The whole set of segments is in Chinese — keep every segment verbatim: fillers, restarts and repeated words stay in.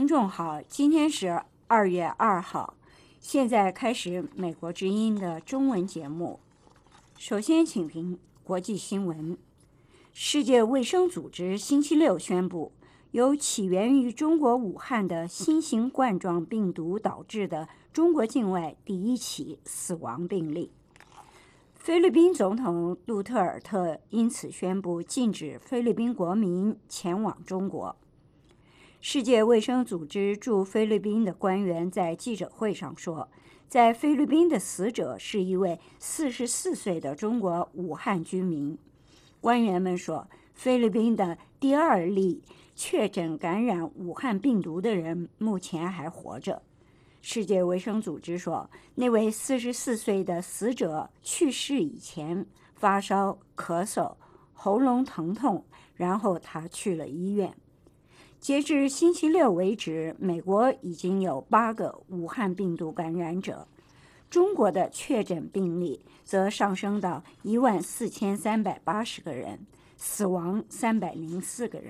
听众好，今天是二月二号，现在开始美国之音的中文节目。首先请听国际新闻。世界卫生组织星期六宣布，由起源于中国武汉的新型冠状病毒导致的中国境外第一起死亡病例。菲律宾总统杜特尔特因此宣布禁止菲律宾国民前往中国。世界卫生组织驻菲律宾的官员在记者会上说，在菲律宾的死者是一位四十四岁的中国武汉居民。官员们说，菲律宾的第二例确诊感染武汉病毒的人目前还活着。世界卫生组织说，那位四十四岁的死者去世以前发烧、咳嗽、喉咙疼痛，然后他去了医院。截至星期六为止，美国已经有八个武汉病毒感染者，中国的确诊病例则上升到一万四千三百八十个人，死亡三百零四个人。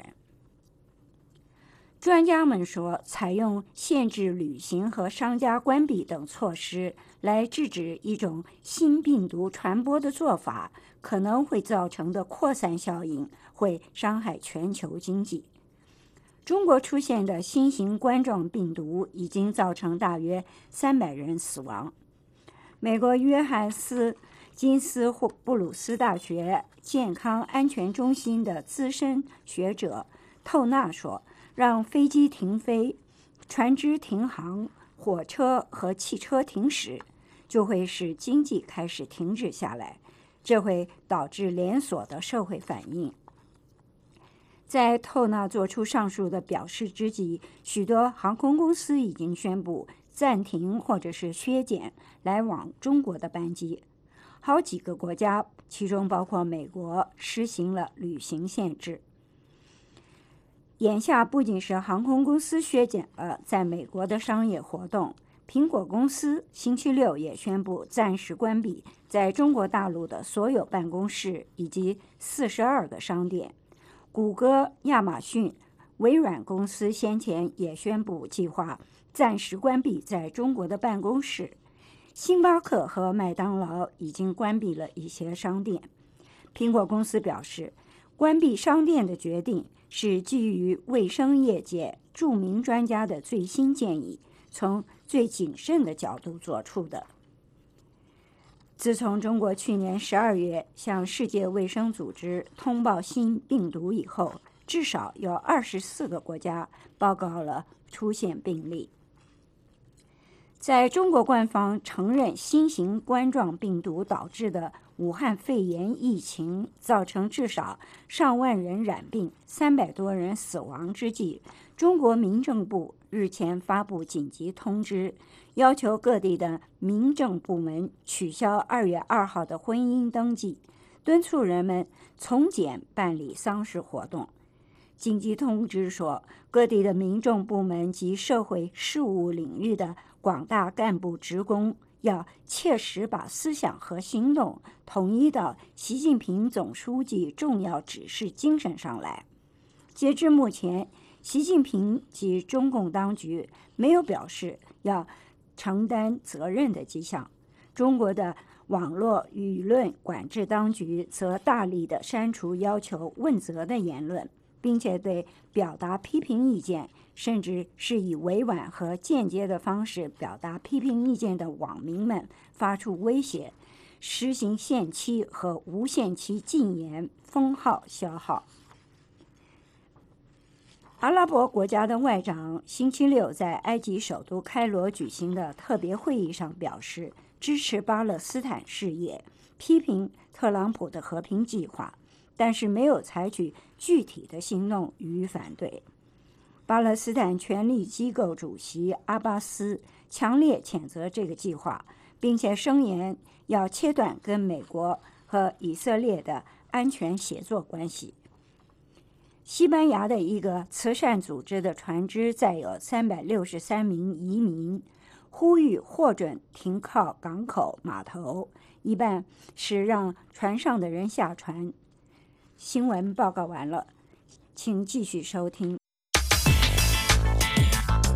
专家们说，采用限制旅行和商家关闭等措施来制止一种新病毒传播的做法，可能会造成的扩散效应会伤害全球经济。中国出现的新型冠状病毒已经造成大约三百人死亡。美国约翰斯金斯布鲁斯大学健康安全中心的资深学者透纳说，让飞机停飞、船只停航、火车和汽车停驶，就会使经济开始停止下来，这会导致连锁的社会反应。在透纳做出上述的表示之际，许多航空公司已经宣布暂停或者是削减来往中国的班机。好几个国家，其中包括美国，实行了旅行限制。眼下不仅是航空公司削减了在美国的商业活动，苹果公司星期六也宣布暂时关闭在中国大陆的所有办公室以及四十二个商店。谷歌、亚马逊、微软公司先前也宣布计划暂时关闭在中国的办公室。星巴克和麦当劳已经关闭了一些商店。苹果公司表示，关闭商店的决定是基于卫生业界著名专家的最新建议，从最谨慎的角度做出的。自从中国去年十二月向世界卫生组织通报新病毒以后，至少有二十四个国家报告了出现病例。在中国官方承认新型冠状病毒导致的武汉肺炎疫情造成至少上万人染病、三百多人死亡之际，中国民政部日前发布紧急通知，要求各地的民政部门取消二月二号的婚姻登记，敦促人们从简办理丧事活动。紧急通知说，各地的民政部门及社会事务领域的广大干部职工要切实把思想和行动统一到习近平总书记重要指示精神上来。截至目前，习近平及中共当局没有表示要承担责任的迹象。中国的网络舆论管制当局则大力地删除要求问责的言论，并且对表达批评意见，甚至是以委婉和间接的方式表达批评意见的网民们发出威胁，实行限期和无限期禁言、封号、消号。阿拉伯国家的外长星期六在埃及首都开罗举行的特别会议上表示，支持巴勒斯坦事业，批评特朗普的和平计划，但是没有采取具体的行动予以反对。巴勒斯坦权力机构主席阿巴斯强烈谴责这个计划，并且声言要切断跟美国和以色列的安全协作关系。西班牙的一个慈善组织的船只载有三百六十三名移民，呼吁获准停靠港口码头，一半是让船上的人下船。新闻报告完了，请继续收听。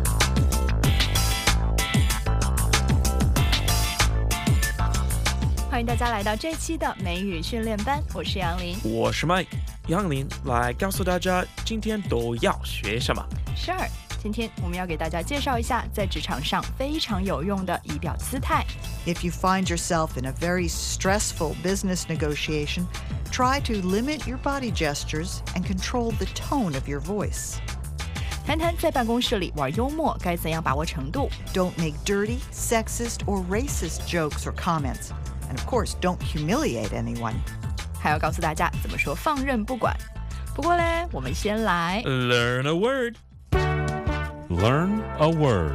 迎大家来到这期的美语训练班，我是杨林， 我是 Mike。杨林来告诉大家今天都要学什么。 Sure， 今天我们要给大家介绍一下在职场上非常有用的仪表姿态。 If you find yourself in a very stressful business negotiation, try to limit your body gestures and control the tone of your voice. 谈谈在办公室里玩幽默该怎样把握程度。 Don't make dirty, sexist, or racist jokes or comments. And of course, don't humiliate anyone. 还要告诉大家怎么说放任不管。不过嘞，我们先来 Learn a word. Learn a word.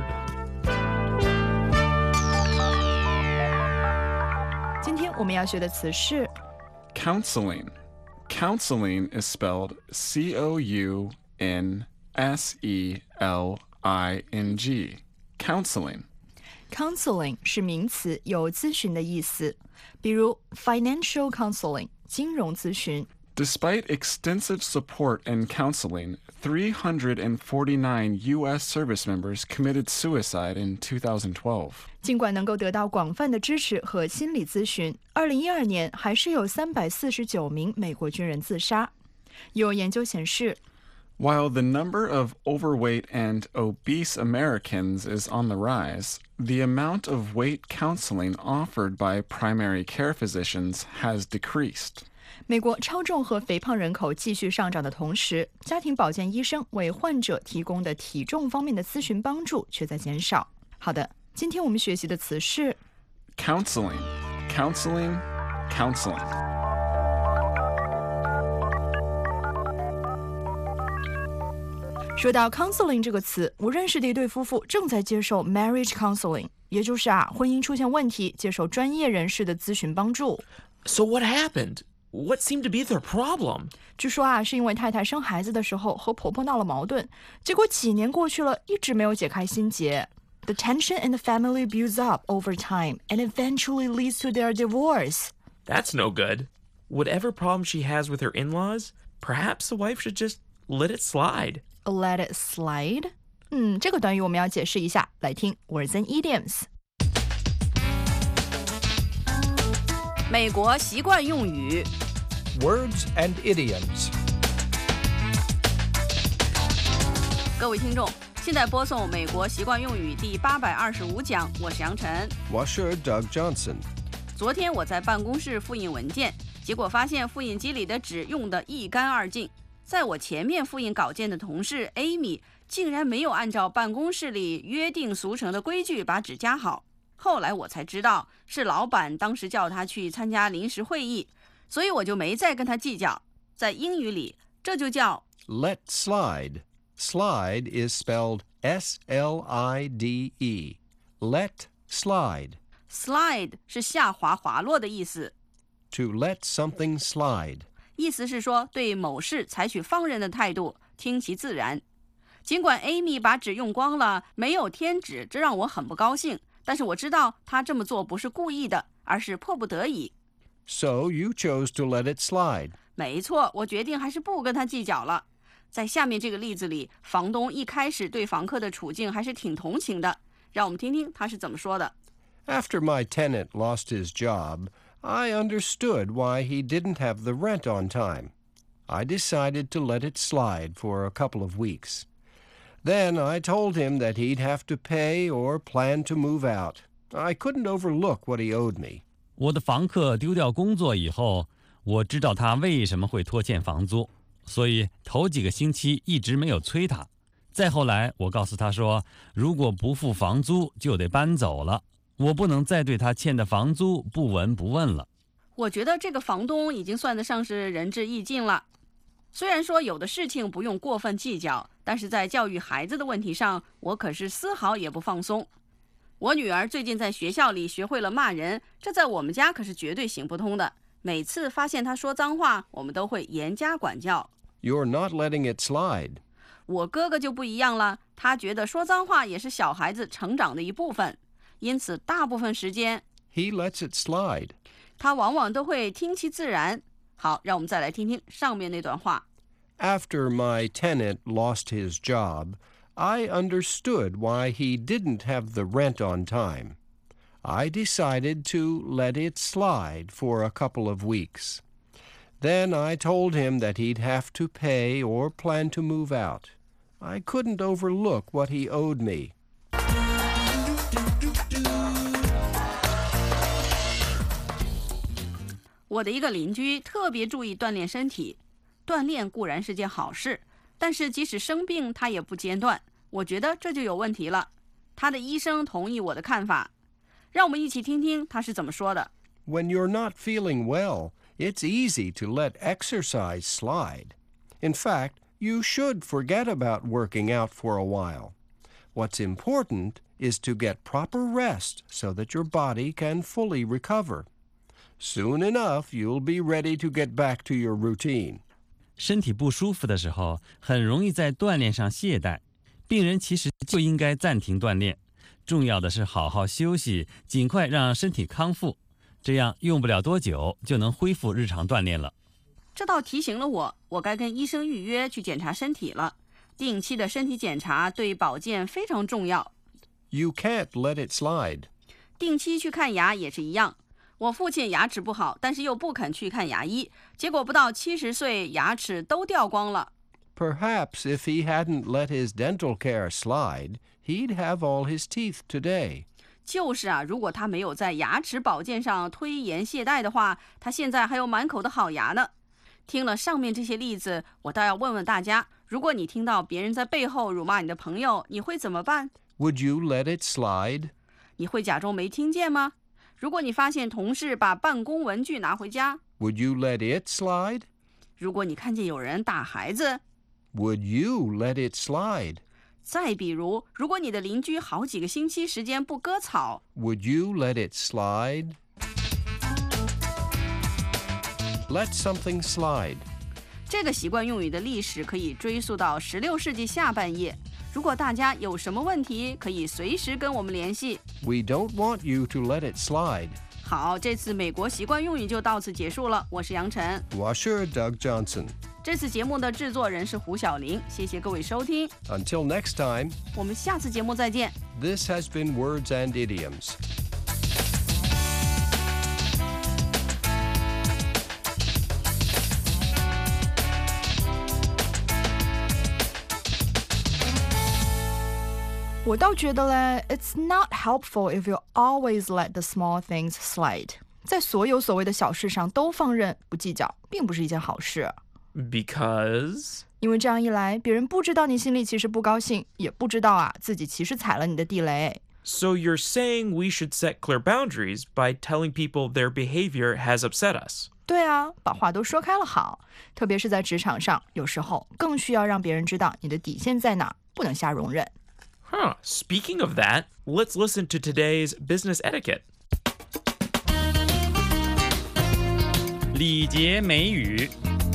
今天我们要学的词是 Counseling. Counseling is spelled C O U N S E L I N G. Counseling. Counseling 是名词，有咨询的意思，比如 financial counseling 金融咨询。 Despite extensive support and counseling, three hundred forty-nine U S service members committed suicide in two thousand twelve. 尽管能够得到广泛的支持和心理咨询，二零一二年还是有三百四十九名美国军人自杀。有研究显示， While the number of overweight and obese Americans is on the rise, the amount of weight counseling offered by primary care physicians has decreased. 美国超重和肥胖人口继续上涨的同时，家庭保健医生为患者提供的体重方面的咨询帮助却在减少。好的，今天我们学习的词是 Counseling, counseling, counseling. 说到 counseling 这个词，我认识的一对夫妇正在接受 marriage counseling， 也就是啊，婚姻出现问题，接受专业人士的咨询帮助。 So what happened? What seemed to be their problem? 据说啊，是因为太太生孩子的时候和婆婆闹了矛盾，结果几年过去了，一直没有解开心结。The tension in the family builds up over time and eventually leads to their divorce. That's no good. Whatever problem she has with her in-laws, perhaps the wife should just let it slide. Let it slide? 嗯，这个短语我们要解释一下，来听 words and idioms。 美国习惯用语 Words and idioms. 各位听众，现在播送美国习惯用语第八百二十五讲，我是杨晨。 我是 Doug Johnson. 昨天我在办公室复印文件，结果发现复印机里的纸用得一干二净。在我前面复印稿件的同事 Amy 竟然没有按照办公室里约定俗成的规矩把纸夹好。后来我才知道，是老板当时叫他去参加临时会议，所以我就没再跟他计较。在英语里，这就叫 Let slide. Slide is spelled S L I D E. Let slide. slide 是下滑滑落的意思， To let something slide. 意思是说对某事采取放任的态度，听其自然。尽管 Amy 把纸用光了，没有添纸，这让我很不高兴，但是我知道她这么做不是故意的，而是迫不得已。 So you chose to let it slide. 没错，我决定还是不跟他计较了。在下面这个例子里，房东一开始对房客的处境还是挺同情的，让我们听听他是怎么说的。 After my tenant lost his job, I understood why he didn't have the rent on time. I decided to let it slide for a couple of weeks. Then I told him that he'd have to pay or plan to move out. I couldn't overlook what he owed me. 我的房客丢掉工作以后，我知道他为什么会拖欠房租，所以头几个星期一直没有催他。再后来，我告诉他说，如果不付房租就得搬走了，我不能再对他欠的房租不闻不问了。 我觉得这个房东已经算得上是仁至义尽了。虽然说有的事情不用过分计较，但是在教育孩子的问题上，我可是丝毫也不放松。我女儿最近在学校里学会了骂人，这在我们家可是绝对行不通的。每次发现她说脏话，我们都会严加管教。 You're not letting it slide. 我哥哥就不一样了，他觉得说脏话也是小孩子成长的一部分，因此大部分时间 He lets it slide. 他往往都会听其自然。好，让我们再来听听上面那段话。 After my tenant lost his job, I understood why he didn't have the rent on time. I decided to let it slide for a couple of weeks. Then I told him that he'd have to pay or plan to move out. I couldn't overlook what he owed me. 我的一个邻居特别注意锻炼身体，锻炼固然是件好事，但是即使生病他也不间断，我觉得这就有问题了。他的医生同意我的看法，让我们一起听听他是怎么说的。 When you're not feeling well, it's easy to let exercise slide. In fact, you should forget about working out for a while. What's important is to get proper rest so that your body can fully recover. Soon enough, you'll be ready to get back to your routine. 身体不舒服的时候，很容易在锻炼上懈怠。病人其实就应该暂停锻炼，重要的是好好休息，尽快让身体康复，这样用不了多久就能恢复日常锻炼了。 这倒提醒了我，我该跟医生预约去检查身体了。定期的身体检查对保健非常重要。 You can't let it slide. 定期去看牙也是一样。我父亲牙齿不好，但是又不肯去看牙医，结果不到七十岁，牙齿都掉光了。 Perhaps if he hadn't let his dental care slide, he'd have all his teeth today. 就是啊，如果他没有在牙齿保健上推延懈怠的话，他现在还有满口的好牙呢。听了上面这些例子，我倒要问问大家，如果你听到别人在背后辱骂你的朋友，你会怎么办？ Would you let it slide? 你会假装没听见吗？如果你发现同事把办公文具拿回家， Would you let it slide? 如果你看见有人打孩子， Would you let it slide? 再比如，如果你的邻居好几个星期时间不割草， Would you let it slide? Let something slide. 这个习惯用语的历史可以追溯到十六世纪下半叶。如果大家有什么问题，可以随时跟我们联系。 We don't want you to let it slide. 好，这次美国习惯用语就到此结束了。我是杨晨， Washer Doug Johnson. 这次节目的制作人是胡小玲，谢谢各位收听， Until next time, 我们下次节目再见。 this has been Words and Idioms. "我倒觉得嘞 ，It's not helpful if you always let the small things slide." 在所有所谓的小事上都放任不计较，并不是一件好事。 Because? 因为这样一来，别人不知道你心里其实不高兴，也不知道啊自己其实踩了你的地雷。 So you're saying we should set clear boundaries by telling people their behavior has upset us? 对啊，把话都说开了好，特别是在职场上，有时候更需要让别人知道你的底线在哪，不能瞎容忍。 Huh. Speaking of that, let's listen to today's business etiquette. 礼节美语。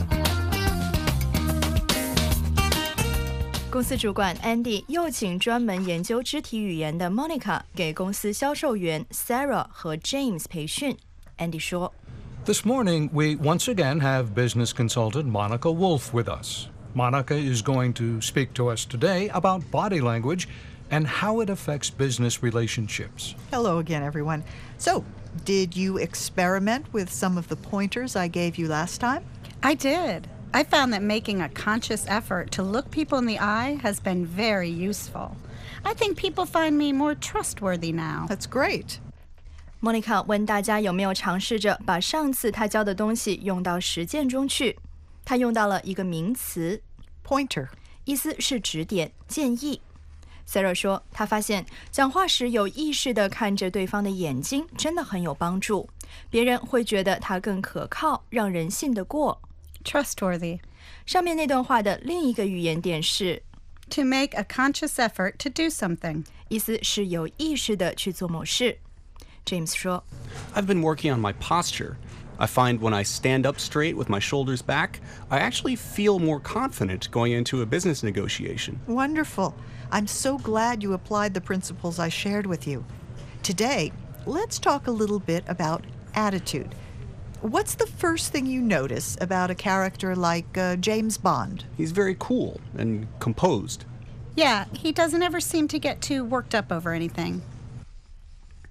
公司主管 Andy 又请专门研究肢体语言的 Monica 给公司销售员 Sarah 和 James 培训。Andy 说 This morning, we once again have business consultant Monica Wolf with us. Monica is going to speak to us today about body language and how it affects business relationships. Hello again, everyone. So, did you experiment with some of the pointers I gave you last time? I did. I found that making a conscious effort to look people in the eye has been very useful. I think people find me more trustworthy now. That's great. Monica 问大家有没有尝试着把上次她教的东西用到实践中去。她用到了一个名词 Pointer. 意思是指点、建议。Sarah 说，她发现讲话时有意识地看着对方的眼睛真的很有帮助，别人会觉得她更可靠，让人信得过。 Trustworthy. 上面那段话的另一个语言点是 To make a conscious effort to do something. 意思是有意识地去做某事。James 说 I've been working on my posture. I find when I stand up straight with my shoulders back, I actually feel more confident going into a business negotiation. Wonderful. I'm so glad you applied the principles I shared with you. Today, let's talk a little bit about attitude. What's the first thing you notice about a character like uh, James Bond? He's very cool and composed. Yeah, he doesn't ever seem to get too worked up over anything.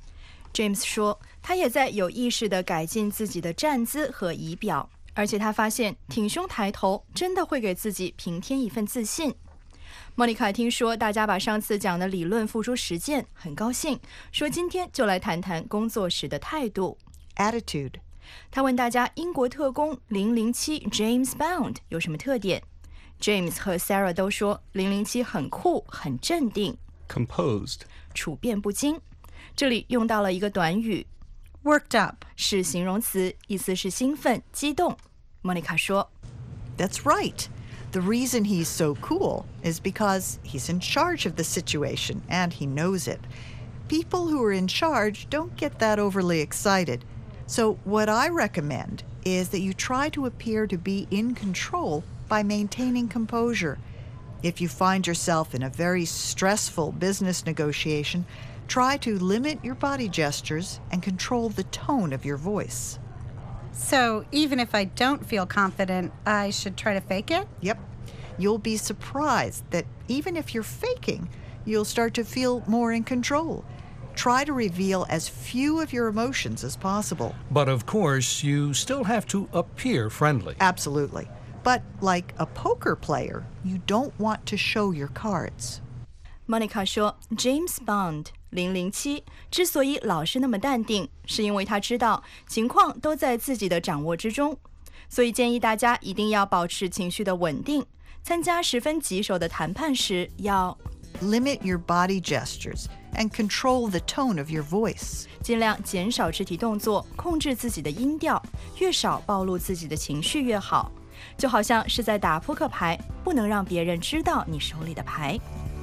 James 说，他也在有意识地改进自己的站姿和仪表，而且他发现挺胸抬头真的会给自己平添一份自信。莫妮卡听说大家把上次讲的理论付诸实践，很高兴，说今天就来谈谈工作时的态度 Attitude. 他问大家英国特工零零七 James Bond 有什么特点。James 和 Sarah 都说零零七很酷，很镇定 Composed. 处变不惊。这里用到了一个短语 Worked up. 是形容词，意思是兴奋、激动。莫妮卡说 That's right. The reason he's so cool is because he's in charge of the situation and he knows it. People who are in charge don't get that overly excited. So what I recommend is that you try to appear to be in control by maintaining composure. If you find yourself in a very stressful business negotiation, try to limit your body gestures and control the tone of your voice. So even if I don't feel confident, I should try to fake it? Yep. You'll be surprised that even if you're faking, you'll start to feel more in control. Try to reveal as few of your emotions as possible. But of course, you still have to appear friendly. Absolutely. But like a poker player, you don't want to show your cards. Monica 说 James Bond 零零七之所以老是那么淡定，是因为他知道情况都在自己的掌握之中，所以建议大家一定要保持情绪的稳定，参加十分棘手的谈判时要 limit your body gestures and control the tone of your voice. 尽量减少肢体动作，控制自己的音调，越少暴露自己的情绪越好，就好像是在打扑克牌，不能让别人知道你手里的牌。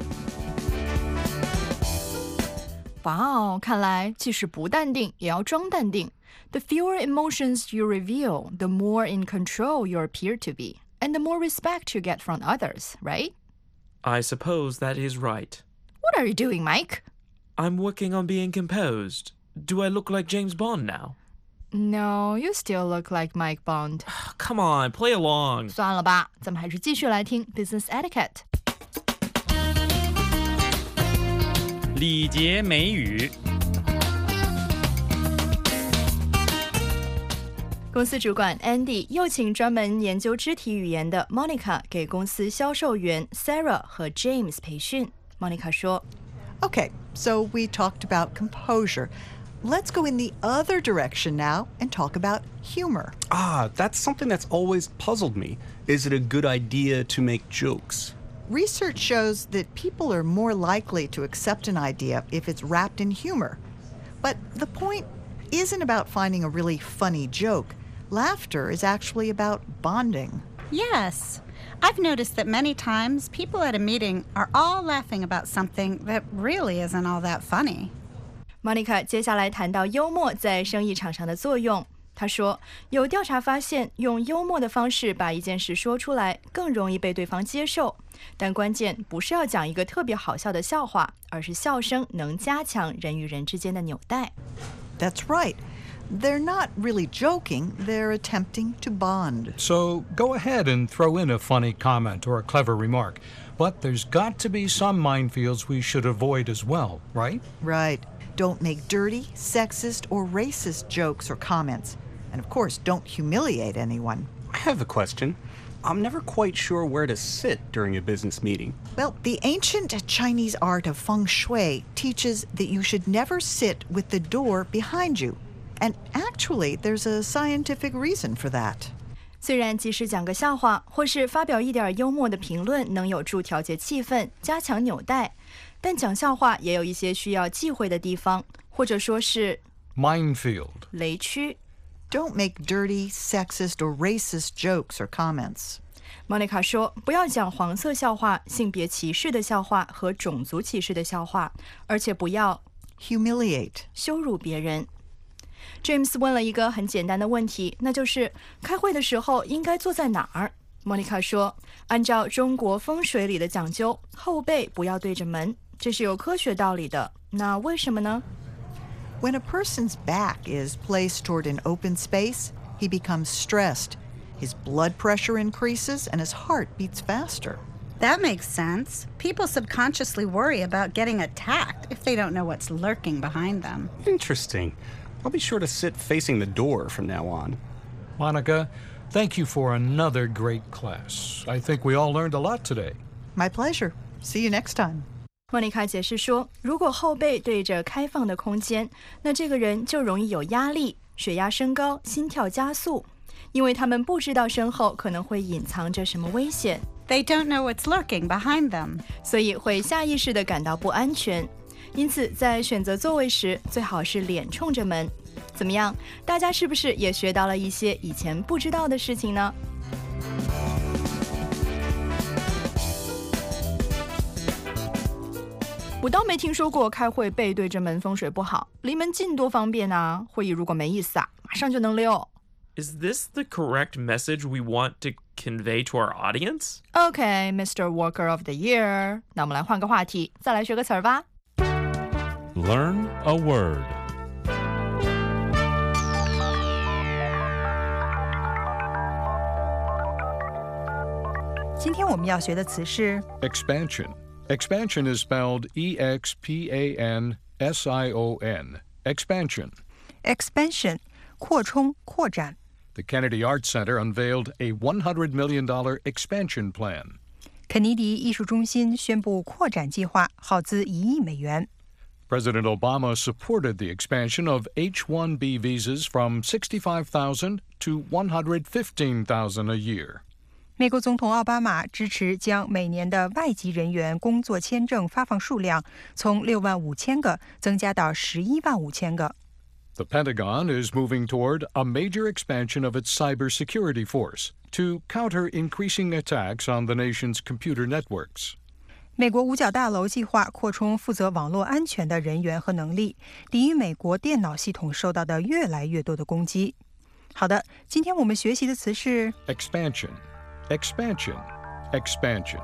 哇哦，看来即使不淡定也要装淡定。The fewer emotions you reveal, the more in control you appear to be, and the more respect you get from others, right? I suppose that is right. What are you doing, Mike? I'm working on being composed. Do I look like James Bond now? No, you still look like Mike Bond. Come on, play along. 算了吧，咱们还是继续来听 Business Etiquette。 礼节美语。 公司主管 Andy 又请专门研究肢体语言的 Monica 给公司销售员 Sarah 和 James 培训。Monica 说 Okay, so we talked about composure. Let's go in the other direction now and talk about humor. Ah, that's something that's always puzzled me. Is it a good idea to make jokes? Research shows that people are more likely to accept an idea if it's wrapped in humor. But the point isn't about finding a really funny joke. Laughter is actually about bonding. Yes. I've noticed that many times people at a meeting are all laughing about something that really isn't all that funny. Monica 接下来谈到幽默在生意场上的作用。她说，有调查发现，用幽默的方式把一件事说出来，更容易被对方接受。但关键不是要讲一个特别好笑的笑话，而是笑声能加强人与人之间的纽带。 That's right. They're not really joking, they're attempting to bond. So go ahead and throw in a funny comment or a clever remark. But there's got to be some minefields we should avoid as well, right? Right. Don't make dirty, sexist, or racist jokes or comments. And of course, don't humiliate anyone. I have a question. I'm never quite sure where to sit during a business meeting. Well, the ancient Chinese art of feng shui teaches that you should never sit with the door behind you. And actually, there's a scientific reason for that. 虽然即使讲个笑话，或是发表一点幽默的评论，能有助调节气氛、加强纽带，但讲笑话也有一些需要忌讳的地方，或者说是 minefield 雷区。 Don't make dirty, sexist, or racist jokes or comments. Monica 说，不要讲黄色笑话、性别歧视的笑话和种族歧视的笑话，而且不要 humiliate 羞辱别人。James 问了一个很简单的问题，那就是开会的时候应该坐在哪儿？ Monica 说，按照中国风水里的讲究，后背不要对着门，这是有科学道理的。那为什么呢？ When a person's back is placed toward an open space, he becomes stressed. His blood pressure increases and his heart beats faster. That makes sense. People subconsciously worry about getting attacked if they don't know what's lurking behind them. Interesting. I'll be sure to sit facing the door from now on. Monica, thank you for another great class. I think we all learned a lot today. My pleasure. See you next time. 莫妮卡解释说，如果后背对着开放的空间，那这个人就容易有压力，血压升高，心跳加速，因为他们不知道身后可能会隐藏着什么危险。 They don't know what's lurking behind them. 所以会下意识地感到不安全。因此，在选择座位时，最好是脸冲着门。怎么样？大家是不是也学到了一些以前不知道的事情呢？我倒没听说过开会背对着门风水不好，离门近多方便啊！会议如果没意思啊，马上就能溜。 Is this the correct message we want to convey to our audience? Okay, Mister Worker of the Year. 那我们来换个话题，再来学个词儿吧。 Learn a word. 今天我们要学的词是 Expansion. Expansion is spelled E X P A N S I O N. Expansion. expansion, 扩充、扩展。 The Kennedy Arts Center unveiled a one hundred million dollars expansion plan. 肯尼迪艺术中心宣布扩展计划，耗资一亿美元。 President Obama supported the expansion of H one B visas from sixty-five thousand to one hundred fifteen thousand a year. 美国总统奥巴马支持将每年的外籍人员工作签证发放数量从六万五千个增加到十一万五千个。 The Pentagon is moving toward a major expansion of its cybersecurity force to counter increasing attacks on the nation's computer networks. 美国五角大楼计划扩充负责网络安全的人员和能力，抵御美国电脑系统受到的越来越多的攻击。好的，今天我们学习的词是 Expansion, expansion, expansion.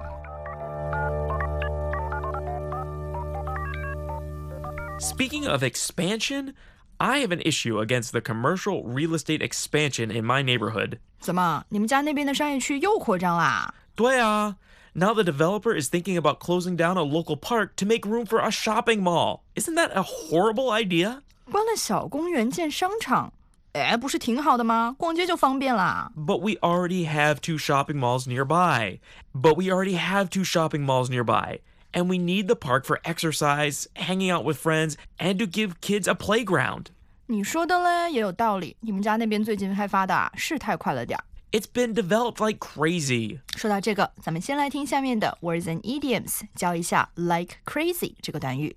Speaking of expansion, I have an issue against the commercial real estate expansion in my neighborhood. 怎么，你们家那边的商业区又扩张啦？ 对啊。Now the developer is thinking about closing down a local park to make room for a shopping mall. Isn't that a horrible idea? 关了小公园建商场，哎，不是挺好的吗？逛街就方便啦。 But we already have two shopping malls nearby. But we already have two shopping malls nearby. And we need the park for exercise, hanging out with friends, and to give kids a playground. 你说的嘞，也有道理。你们家那边最近开发的是太快了点。 It's been developed like crazy. 说到这个，咱们先来听下面的 words and idioms， 教一下 like crazy 这个短语。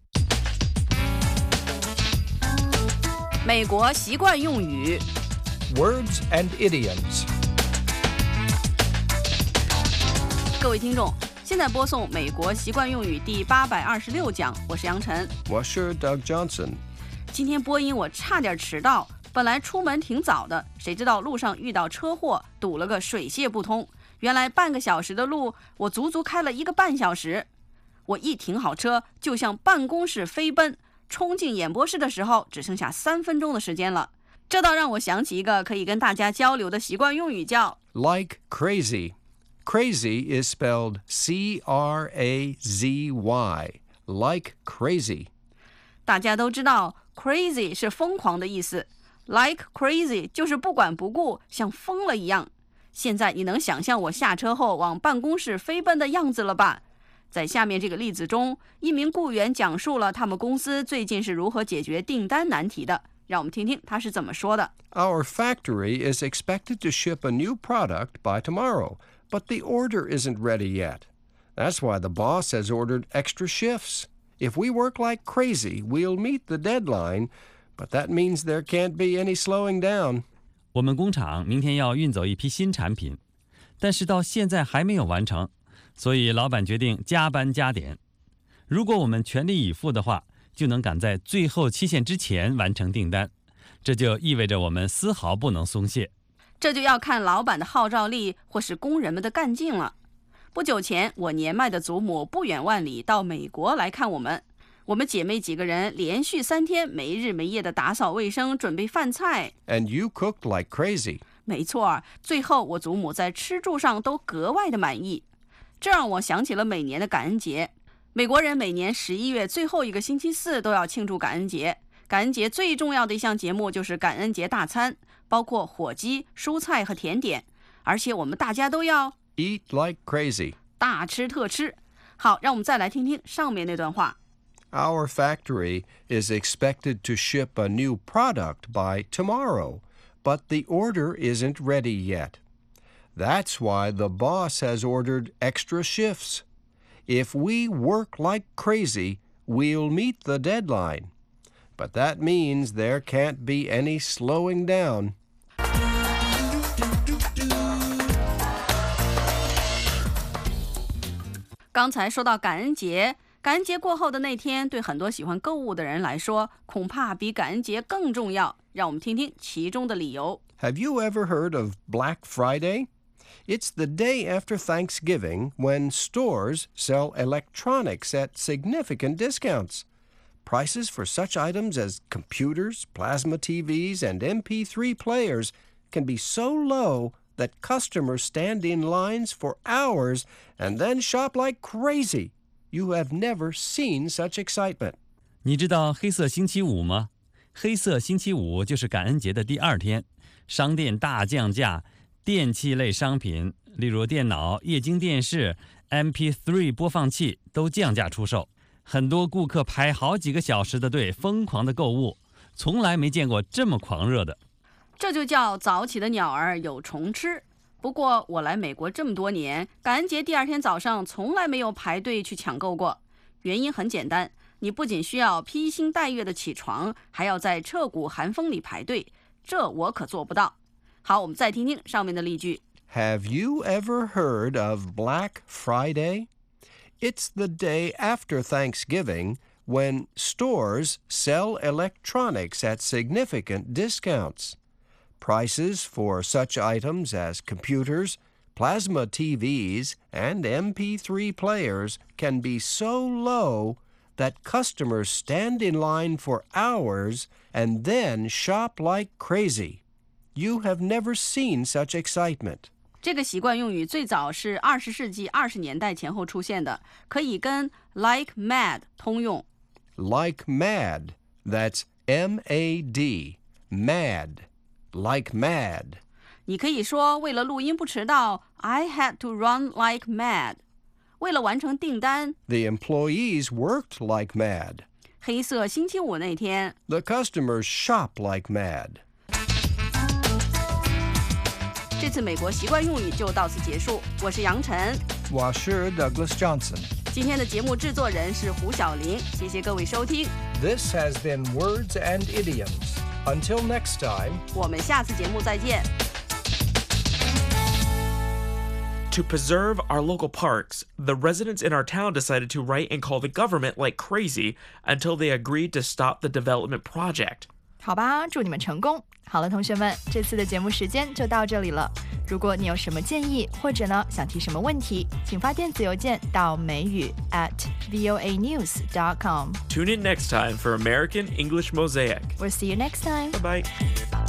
美国习惯用语 Words and idioms. 各位听众，现在播送美国习惯用语第八百二十六讲，我是杨晨， 我是 Doug Johnson. 今天播音我差点迟到，本来出门挺早的，谁知道路上遇到车祸，堵了个水泄不通。原来半个小时的路，我足足开了一个半小时。我一停好车，就向办公室飞奔，冲进演播室的时候，只剩下三分钟的时间了。这倒让我想起一个可以跟大家交流的习惯用语，叫 Like crazy. Crazy is spelled C R A Z Y. Like crazy. 大家都知道 crazy 是疯狂的意思， like crazy 就是不管不顾，像疯了一样。现在你能想象我下车后往办公室飞奔的样子了吧？在下面这个例子中，一名雇员讲述了他们公司最近是如何解决订单难题的。让我们听听他是怎么说的。 Our factory is expected to ship a new product by tomorrow, but the order isn't ready yet. That's why the boss has ordered extra shifts. If we work like crazy, we'll meet the deadline, but that means there can't be any slowing down. 我们工厂明天要运走一批新产品，但是到现在还没有完成，所以老板决定加班加点。如果我们全力以赴的话，就能赶在最后期限之前完成订单，这就意味着我们丝毫不能松懈。 这就要看老板的号召力或是工人们的干劲了。不久前，我年迈的祖母不远万里到美国来看我们。我们姐妹几个人连续三天没日没夜的打扫卫生，准备饭菜。 And you cooked like crazy. 没错，最后我祖母在吃住上都格外的满意。 这让我想起了每年的感恩节。美国人每年十一月最后一个星期四都要庆祝感恩节。感恩节最重要的一项节目就是感恩节大餐，包括火鸡、蔬菜和甜点，而且我们大家都要 Eat like crazy. 大吃特吃。好，让我们再来听听上面那段话。 Our factory is expected to ship a new product by tomorrow, but the order isn't ready yet. That's why the boss has ordered extra shifts. If we work like crazy, we'll meet the deadline. But that means there can't be any slowing down. 刚才说到感恩节，感恩节过后的那天，对很多喜欢购物的人来说，恐怕比感恩节更重要。让我们听听其中的理由。 Have you ever heard of Black Friday? It's the day after Thanksgiving when stores sell electronics at significant discounts. Prices for such items as computers, plasma T Vs, and M P three players can be so low that customers stand in lines for hours and then shop like crazy. You have never seen such excitement. 你知道黑色星期五吗？黑色星期五就是感恩节的第二天，商店大降价，电器类商品，例如电脑、液晶电视、M P 三 播放器都降价出售。很多顾客排好几个小时的队，疯狂的购物，从来没见过这么狂热的。 这就叫早起的鸟儿有虫吃。不过我来美国这么多年，感恩节第二天早上从来没有排队去抢购过。原因很简单，你不仅需要披星戴月的起床，还要在彻骨寒风里排队，这我可做不到。好，我们再听听上面的例句。 Have you ever heard of Black Friday? It's the day after Thanksgiving when stores sell electronics at significant discounts. Prices for such items as computers, plasma T Vs, and M P three players can be so low that customers stand in line for hours and then shop like crazy. You have never seen such excitement. 这个习惯用语最早是二十世纪二十年代前后出现的，可以跟 like mad 通用。 Like mad, that's M A D, mad, like mad. 你可以说为了录音不迟到 I had to run like mad. 为了完成订单 The employees worked like mad. 黑色星期五那天 The customers shop like mad. 这次美国习惯用语就到此结束。我是杨晨， 我是 Douglas Johnson。 今天的节目制作人是胡小玲，谢谢各位收听。 This has been Words and Idioms. Until next time. 我们下次节目再见。 To preserve our local parks, the residents in our town decided to write and call the government like crazy until they agreed to stop the development project. 好吧，祝你们成功。好了，同学们，这次的节目时间就到这里了。如果你有什么建议，或者呢想提什么问题，请发电子邮件到美语 at voa news dot com. Tune in next time for American English Mosaic. We'll see you next time. Bye bye.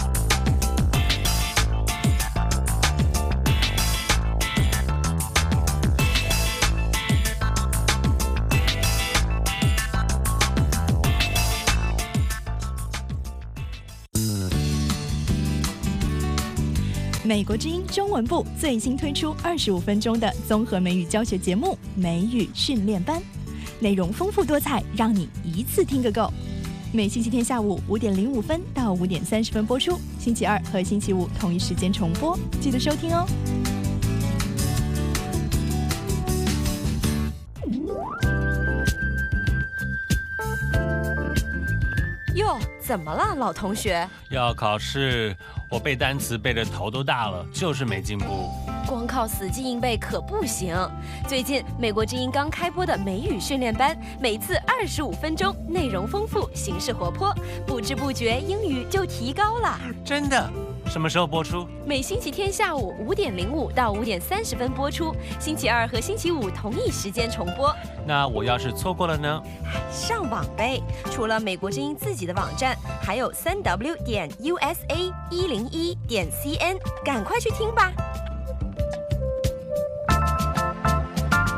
美国之音中文部最新推出二十五分钟的综合美语教学节目《美语训练班》，内容丰富多彩，让你一次听个够。每星期天下午五点零五分到五点三十分播出，星期二和星期五同一时间重播，记得收听哦。 哟，怎么了，老同学？ 要考试，我背单词背得头都大了，就是没进步。 光靠死记硬背可不行。最近美国之音刚开播的美语训练班，每次二十五分钟，内容丰富，形式活泼，不知不觉英语就提高了。 真的？什么时候播出？ 每星期天下午五点零五到五点三十分播出，星期二和星期五同一时间重播。 那我要是错过了呢？ 上网呗！除了美国之音自己的网站，还有三 w 点 u s a 一零一点 c n， 赶快去听吧。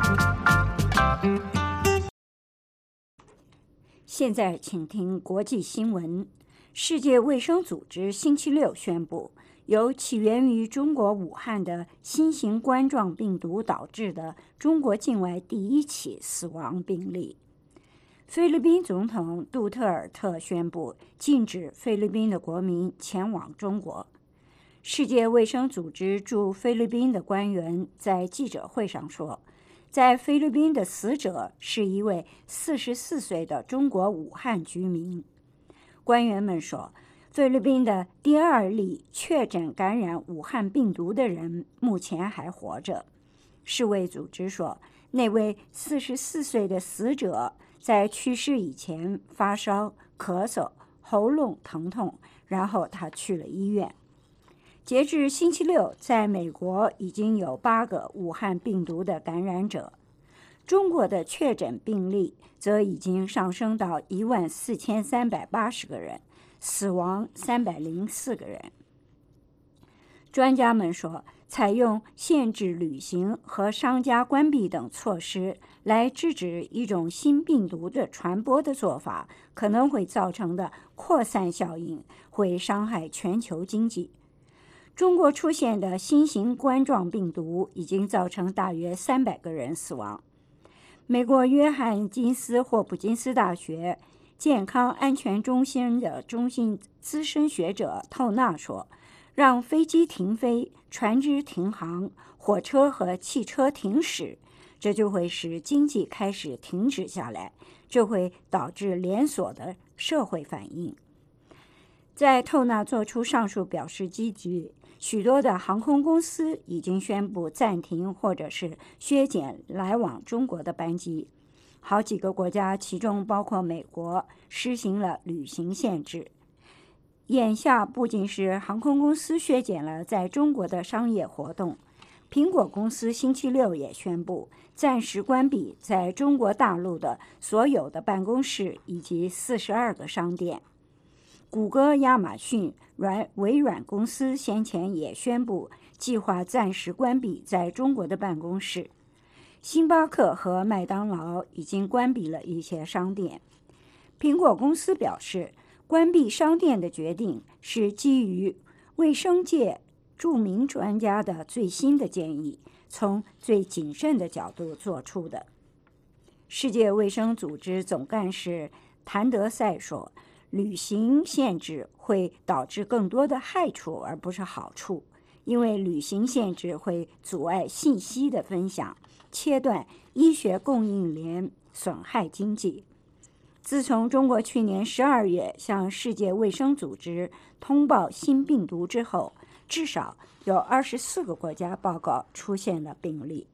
现在请听国际新闻。世界卫生组织星期六宣布，由起源于中国武汉的新型冠状病毒导致的中国境外第一起死亡病例。菲律宾总统杜特尔特宣布禁止菲律宾的国民前往中国。世界卫生组织驻菲律宾的官员在记者会上说，在菲律宾的死者是一位四十四岁的中国武汉居民。官员们说，菲律宾的第二例确诊感染武汉病毒的人目前还活着。世卫组织说，那位四十四岁的死者在去世以前发烧、咳嗽、喉咙疼痛，然后他去了医院。截至星期六，在美国已经有八个武汉病毒的感染者，中国的确诊病例则已经上升到一万四千三百八十个人，死亡三百零四个人。专家们说，采用限制旅行和商家关闭等措施来制止一种新病毒的传播的做法，可能会造成的扩散效应会伤害全球经济。中国出现的新型冠状病毒已经造成大约三百个人死亡。美国约翰金斯霍普金斯大学健康安全中心的中心资深学者透纳说，让飞机停飞、船只停航、火车和汽车停驶，这就会使经济开始停止下来，这会导致连锁的社会反应。在透纳做出上述表示之际，许多的航空公司已经宣布暂停或者是削减来往中国的班机。好几个国家，其中包括美国，实行了旅行限制。眼下不仅是航空公司削减了在中国的商业活动，苹果公司星期六也宣布暂时关闭在中国大陆的所有的办公室以及四十二个商店。谷歌、亚马逊、软微软公司先前也宣布计划暂时关闭在中国的办公室。星巴克和麦当劳已经关闭了一些商店。苹果公司表示，关闭商店的决定是基于卫生界著名专家的最新的建议，从最谨慎的角度做出的。世界卫生组织总干事谭德赛说，旅行限制会导致更多的害处而不是好处，因为旅行限制会阻碍信息的分享，切断医学供应链，损害经济。自从中国去年十二月向世界卫生组织通报新病毒之后，至少有二十四个国家报告出现了病例。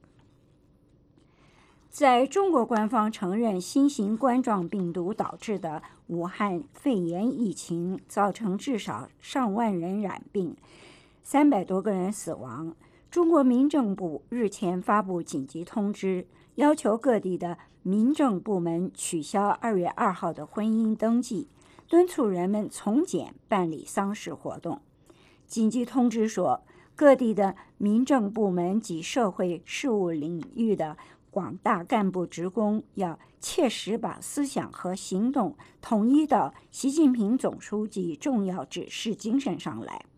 在中国官方承认新型冠状病毒导致的武汉肺炎疫情造成至少上万人染病，三百多个人死亡。中国民政部日前发布紧急通知，要求各地的民政部门取消二月二号的婚姻登记，敦促人们从简办理丧事活动。紧急通知说，各地的民政部门及社会事务领域的广大干部职工要切实把思想和行动统一到习近平总书记重要指示精神上来。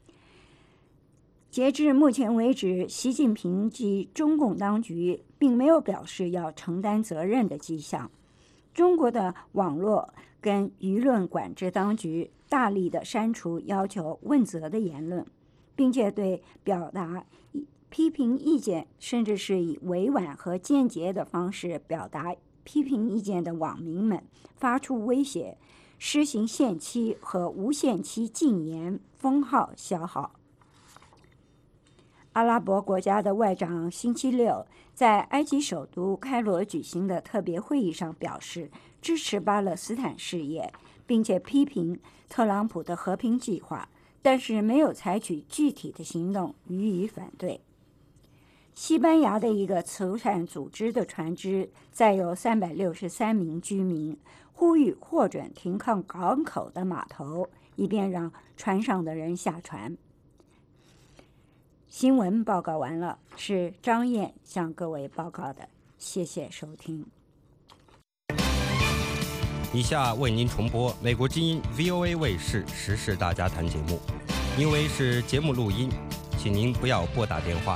截至目前为止，习近平及中共当局并没有表示要承担责任的迹象。中国的网络跟舆论管制当局大力的删除要求问责的言论，并且对表达批评意见，甚至是以委婉和间接的方式表达批评意见的网民们发出威胁，施行限期和无限期禁言、封号、消耗。阿拉伯国家的外长星期六在埃及首都开罗举行的特别会议上表示支持巴勒斯坦事业，并且批评特朗普的和平计划，但是没有采取具体的行动予以反对。西班牙的一个慈善组织的船只载有三百六十三名居民，呼吁获准停靠港口的码头，以便让船上的人下船。新闻报告完了，是张燕向各位报告的，谢谢收听。 以下为您重播美国之音 V O A 卫视时事大家谈节目，因为是节目录音，请您不要拨打电话。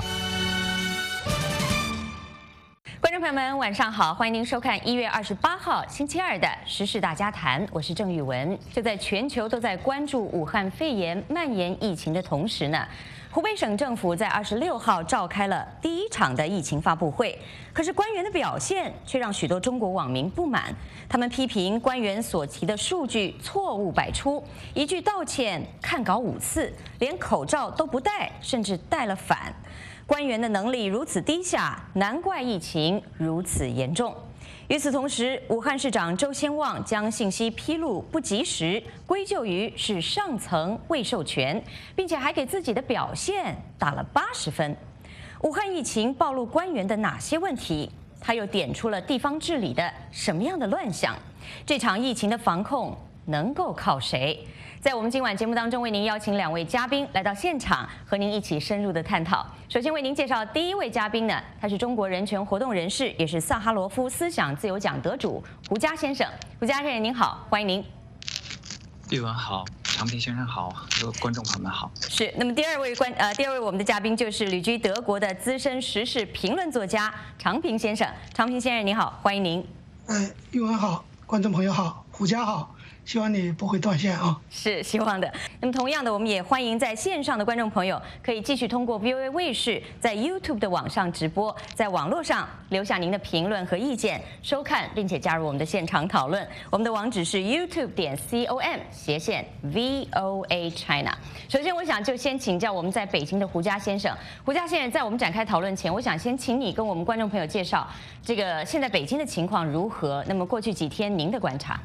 观众朋友们，晚上好，欢迎您收看一月二十八号星期二的时事大家谈，我是郑玉文。就在全球都在关注武汉肺炎蔓延疫情的同时呢，湖北省政府在二十六号召开了第一场的疫情发布会，可是官员的表现却让许多中国网民不满，他们批评官员所提的数据错误百出，一句道歉看稿五次，连口罩都不戴，甚至戴了反。官员的能力如此低下，难怪疫情如此严重。与此同时，武汉市长周先旺将信息披露不及时归咎于是上层未授权，并且还给自己的表现打了八十分。武汉疫情暴露官员的哪些问题？他又点出了地方治理的什么样的乱象？这场疫情的防控能够靠谁？在我们今晚节目当中，为您邀请两位嘉宾来到现场，和您一起深入的探讨。首先为您介绍第一位嘉宾呢，他是中国人权活动人士，也是萨哈罗夫思想自由奖得主胡佳先生。胡佳先生您好，欢迎您。 玉文好，常平先生好，各位观众朋友们好。 是，那么第二位观呃第二位我们的嘉宾就是旅居德国的资深时事评论作家常平先生。常平先生您好，欢迎您。 哎，玉文好，观众朋友好，胡佳好。希望你不会断线啊！ 是希望的。那么同样的，我们也欢迎在线上的观众朋友可以继续通过 V O A 卫视在 YouTube 的网上直播，在网络上留下您的评论和意见，收看并且加入我们的现场讨论。我们的网址是 YouTube 点 com 斜线 V O A China。首先，我想就先请教我们在北京的胡佳先生。胡佳先生，在我们展开讨论前，我想先请你跟我们观众朋友介绍这个现在北京的情况如何？那么过去几天您的观察？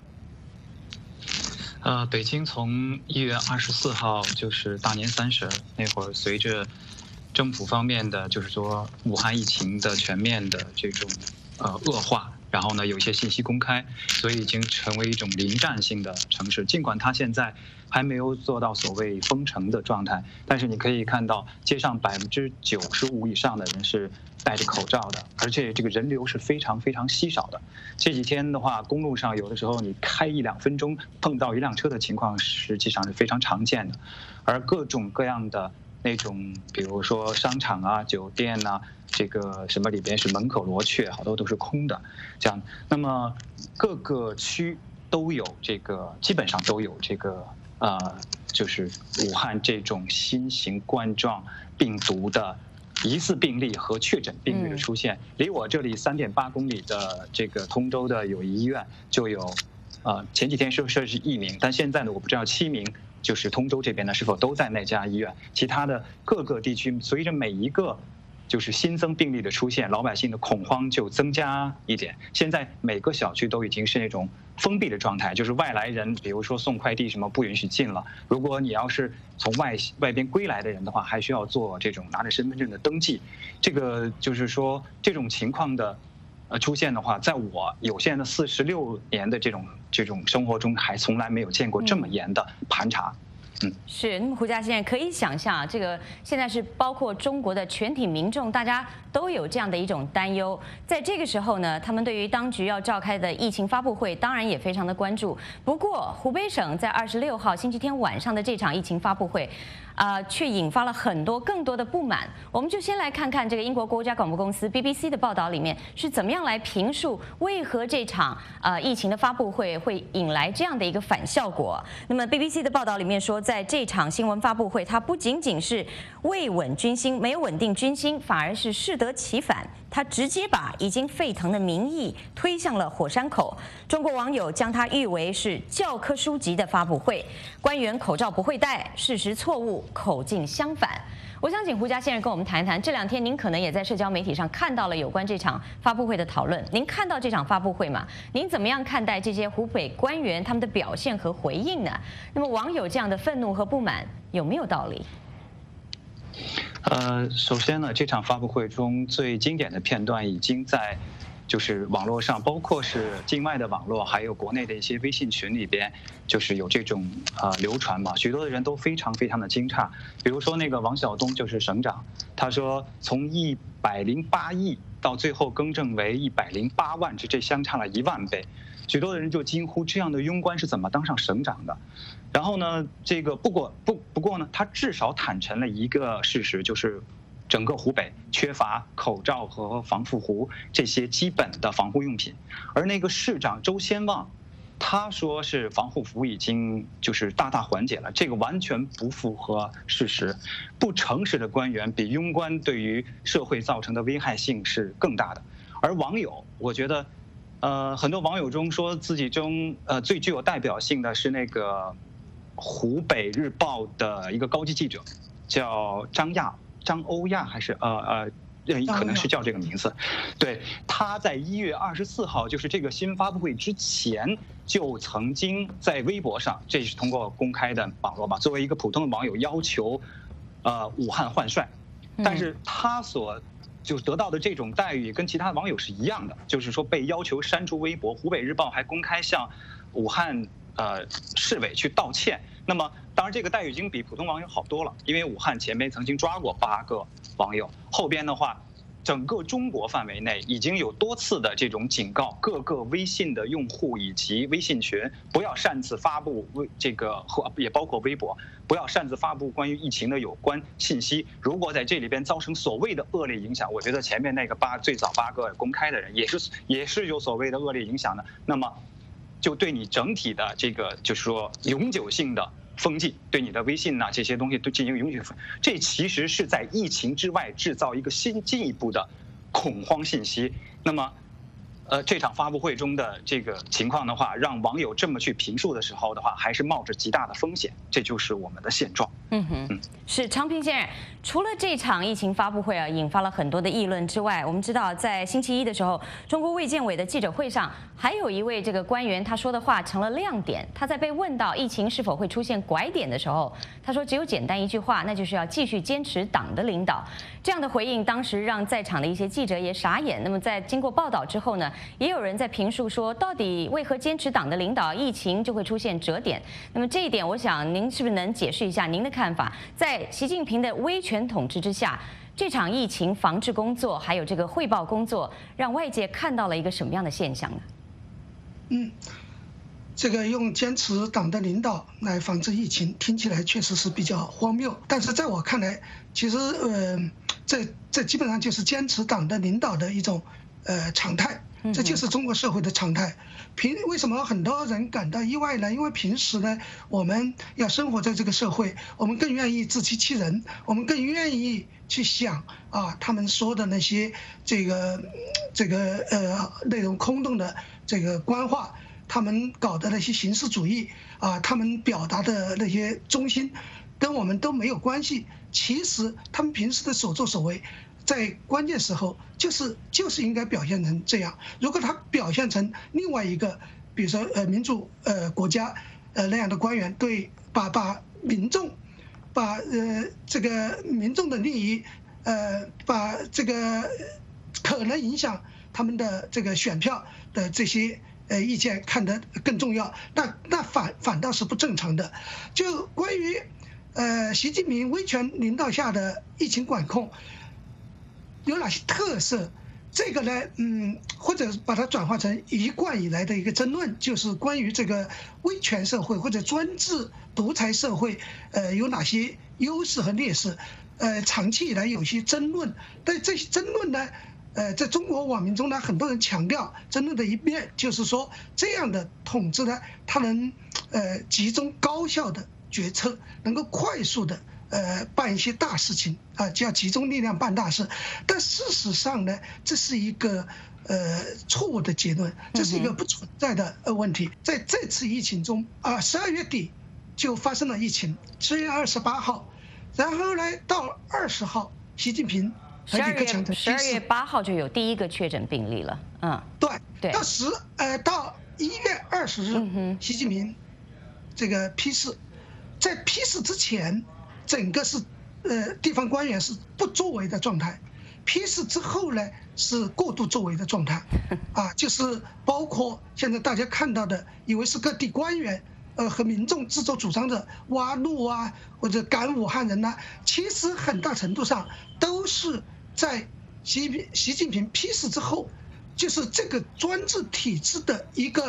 呃，北京从一月二十四号就是大年三十那会儿，随着政府方面的就是说武汉疫情的全面的这种呃恶化，然后呢有一些信息公开，所以已经成为一种临战性的城市。尽管它现在还没有做到所谓封城的状态，但是你可以看到街上百分之九十五以上的人是戴着口罩的，而且这个人流是非常非常稀少的。这几天的话，公路上有的时候你开一两分钟碰到一辆车的情况，实际上是非常常见的。而各种各样的那种，比如说商场啊、酒店啊，这个什么里边是门口罗雀，好多都是空的。这样，那么各个区都有这个，基本上都有这个呃，就是武汉这种新型冠状病毒的疑似病例和确诊病例的出现。离我这里三点八公里的这个通州的友谊医院就有，呃，前几天说说是一名，但现在呢我不知道七名，就是通州这边呢是否都在那家医院。其他的各个地区随着每一个就是新增病例的出现，老百姓的恐慌就增加一点。现在每个小区都已经是那种封闭的状态，就是外来人，比如说送快递什么不允许进了。如果你要是从外外边归来的人的话，还需要做这种拿着身份证的登记。这个就是说这种情况的呃出现的话，在我有限的四十六年的这种这种生活中，还从来没有见过这么严的盘查。嗯， 是。那么胡佳先生可以想象啊，这个现在是包括中国的全体民众，大家都有这样的一种担忧。在这个时候呢，他们对于当局要召开的疫情发布会，当然也非常的关注。不过，湖北省在二十六号星期天晚上的这场疫情发布会，啊、呃，却引发了很多更多的不满。我们就先来看看这个英国国家广播公司 B B C 的报道里面是怎么样来评述为何这场呃疫情的发布会会引来这样的一个反效果。那么 B B C 的报道里面说，在这场新闻发布会，它不仅仅是未稳军心，没有稳定军心，反而是适得其反。它直接把已经沸腾的民意推向了火山口。中国网友将它誉为是教科书级的发布会，官员口罩不会戴，事实错误，口径相反。我想请胡佳先生跟我们谈一谈，这两天您可能也在社交媒体上看到了有关这场发布会的讨论。您看到这场发布会吗？您怎么样看待这些湖北官员他们的表现和回应呢？那么网友这样的愤怒和不满有没有道理？ 呃，首先呢，这场发布会中最经典的片段已经在就是网络上，包括是境外的网络，还有国内的一些微信群里边，就是有这种呃流传嘛，许多的人都非常非常的惊诧。比如说那个王晓东就是省长，他说从一百零八亿到最后更正为一百零八万，这这相差了一万倍。 许多的人就惊呼这样的庸官是怎么当上省长的？然后呢，这个不过不不过呢，他至少坦诚了一个事实，就是整个湖北缺乏口罩和防护服这些基本的防护用品，而那个市长周先旺。他说是防护服已经就是大大缓解了，这个完全不符合事实。不诚实的官员比庸官对于社会造成的危害性是更大的。而网友，我觉得，呃，很多网友中说自己中呃最具有代表性的是那个湖北日报的一个高级记者，叫张亚张欧亚还是呃呃。可能是叫这个名字，对，他在一月二十四号，就是这个新闻发布会之前，就曾经在微博上，这是通过公开的网络吧，作为一个普通的网友要求，呃，武汉换帅，但是他所就是得到的这种待遇跟其他网友是一样的，就是说被要求删除微博，湖北日报还公开向武汉呃市委去道歉。那么当然这个待遇已经比普通网友好多了，因为武汉前面曾经抓过八个网友，后边的话整个中国范围内已经有多次的这种警告各个微信的用户以及微信群不要擅自发布微这个和也包括微博，不要擅自发布关于疫情的有关信息。如果在这里边造成所谓的恶劣影响，我觉得前面那个八最早八个公开的人也是也是有所谓的恶劣影响的，那么就对你整体的这个就是说永久性的封禁，对你的微信呐、啊、这些东西都进行永久封，这其实是在疫情之外制造一个新进一步的恐慌信息。那么，呃，这场发布会中的这个情况的话，让网友这么去评述的时候的话，还是冒着极大的风险，这就是我们的现状。 嗯哼，嗯是昌平先生。除了这场疫情发布会啊，引发了很多的议论之外，我们知道在星期一的时候，中国卫健委的记者会上，还有一位这个官员他说的话成了亮点。他在被问到疫情是否会出现拐点的时候，他说只有简单一句话，那就是要继续坚持党的领导。这样的回应当时让在场的一些记者也傻眼。那么在经过报道之后呢，也有人在评述说，到底为何坚持党的领导，疫情就会出现折点？那么这一点，我想您是不是能解释一下您的看法？在习近平的威权统治之下，这场疫情防治工作还有这个汇报工作，让外界看到了一个什么样的现象呢？ 嗯，这个用坚持党的领导来防治疫情，听起来确实是比较荒谬。但是在我看来，其实呃，这这基本上就是坚持党的领导的一种呃常态。这就是中国社会的常态。平为什么很多人感到意外呢？因为平时呢，我们要生活在这个社会，我们更愿意自欺欺人，我们更愿意去想啊，他们说的那些这个这个呃内容空洞的这个官话，他们搞的那些形式主义啊，他们表达的那些中心，跟我们都没有关系。其实他们平时的所作所为，在关键时候就是就是应该表现成这样。如果他表现成另外一个，比如说呃民主呃国家呃那样的官员，对把把民众把呃这个民众的利益呃把这个可能影响他们的这个选票的这些呃意见看得更重要，那那反反倒是不正常的。就关于呃习近平威权领导下的疫情管控有哪些特色？这个呢，嗯，或者把它转化成一贯以来的一个争论，就是关于这个威权社会或者专制独裁社会，呃，有哪些优势和劣势？呃，长期以来有些争论，但这些争论呢，呃，在中国网民中呢，很多人强调争论的一面就是说，这样的统治呢，它能呃集中高效的决策，能够快速的。呃，办一些大事情啊，就要集中力量办大事。但事实上呢，这是一个呃错误的结论，这是一个不存在的呃问题。在这次疫情中啊，十二月底就发生了疫情，十月二十八号，然后呢到二十号，习近平十二月十二月八号就有第一个确诊病例了。嗯， 对对。 到十呃到一月二十日，嗯、习近平这个批示，在批示之前。整个是，呃，地方官员是不作为的状态，批示之后呢是过度作为的状态，啊，就是包括现在大家看到的，以为是各地官员，呃和民众自作主张的挖路啊或者赶武汉人呐、啊，其实很大程度上都是在习习近平批示之后，就是这个专制体制的一个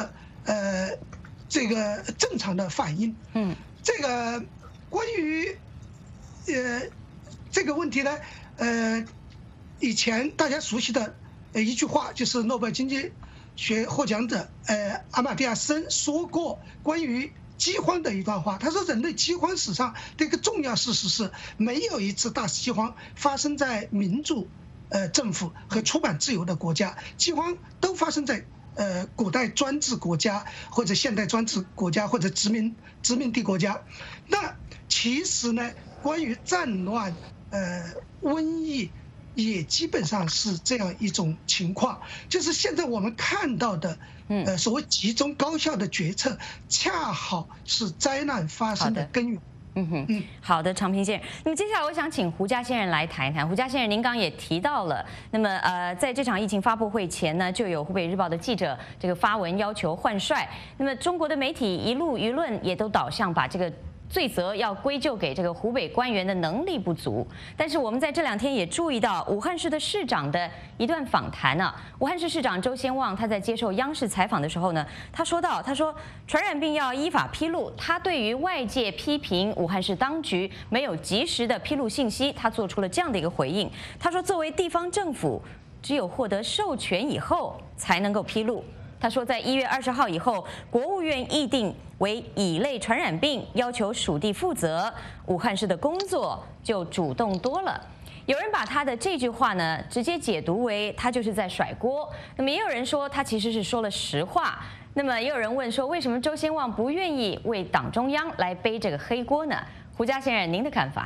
呃这个正常的反应。 嗯， 这个关于呃这个问题呢，呃，以前大家熟悉的呃一句话就是诺贝尔经济学获奖者呃阿马蒂亚森说过关于饥荒的一段话。他说，人类饥荒史上的一个重要事实是，没有一次大饥荒发生在民主呃政府和出版自由的国家，饥荒都发生在呃古代专制国家或者现代专制国家或者殖民殖民地国家。那其实呢，关于战乱、呃瘟疫，也基本上是这样一种情况，就是现在我们看到的，呃，所谓集中高效的决策，恰好是灾难发生的根源。 嗯哼，嗯，好的，长平先生。那么接下来我想请胡佳先生来谈一谈。胡佳先生，您刚刚也提到了，那么呃，在这场疫情发布会前呢，就有湖北日报的记者这个发文要求换帅。那么中国的媒体一路舆论也都导向把这个罪责要归咎给这个湖北官员的能力不足。但是我们在这两天也注意到武汉市的市长的一段访谈呢、啊。武汉市市长周先旺他在接受央视采访的时候呢，他说到，他说传染病要依法披露。他对于外界批评武汉市当局没有及时的披露信息，他做出了这样的一个回应。他说，作为地方政府，只有获得授权以后才能够披露。他说，在一月二十号以后，国务院议定为乙类传染病，要求属地负责，武汉市的工作就主动多了。有人把他的这句话呢，直接解读为他就是在甩锅。那么也有人说他其实是说了实话。那么也有人问说，为什么周先旺不愿意为党中央来背这个黑锅呢？胡佳先生，您的看法？